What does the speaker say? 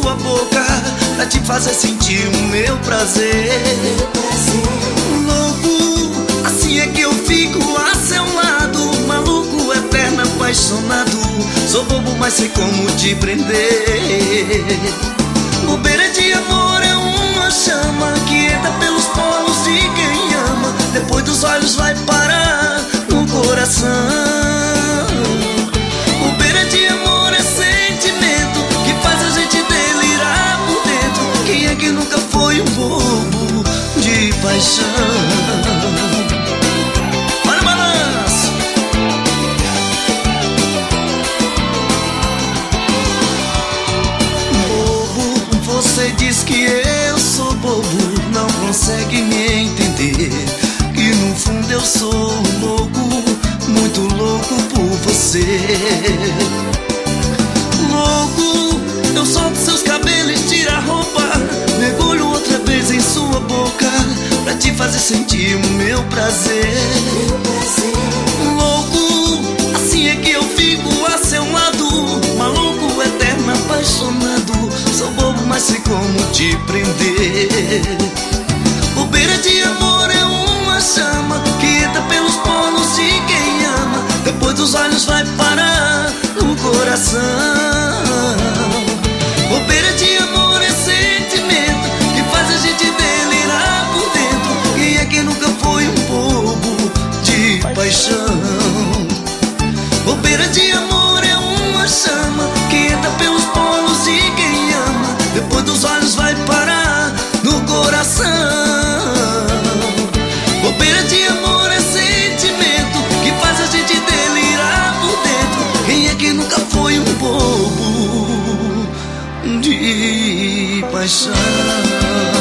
sua boca pra te fazer sentir o meu prazer. Louco, assim é que eu fico a seu lado, maluco, eterno, apaixonado. Sou bobo, mas sei como te prender. Bobeira de amor é uma chama que entra pelos poros de quem ama. Depois dos olhos vai parar no coração. Bobeira de amor é sentimento que faz a gente delirar por dentro. Quem é que nunca foi um bobo de paixão? Olha o balanço. Bobo, você diz que eu sou bobo, não consegue me entender que no fundo eu sou louco, muito louco por você. Louco, eu solto seus cabelos, tiro a roupa, mergulho outra vez em sua boca pra te fazer sentir o meu prazer. Louco, assim é que eu fico a seu lado, maluco, eterno, apaixonado. Sou bobo, mas sei como te prender. Bobeira de amor é uma chama que entra pelos poros de quem ama. Depois dos olhos vai parar no coração. Bobeira de amor é sentimento que faz a gente delirar por dentro. Quem é que nunca foi um bobo de paixão? Bobeira de amor é uma chama que entra pelos poros de quem ama. Depois dos olhos vai parar no coração. Bobeira de amor é sentimento que faz a gente delirar por dentro. Quem é que nunca foi um bobo de paixão?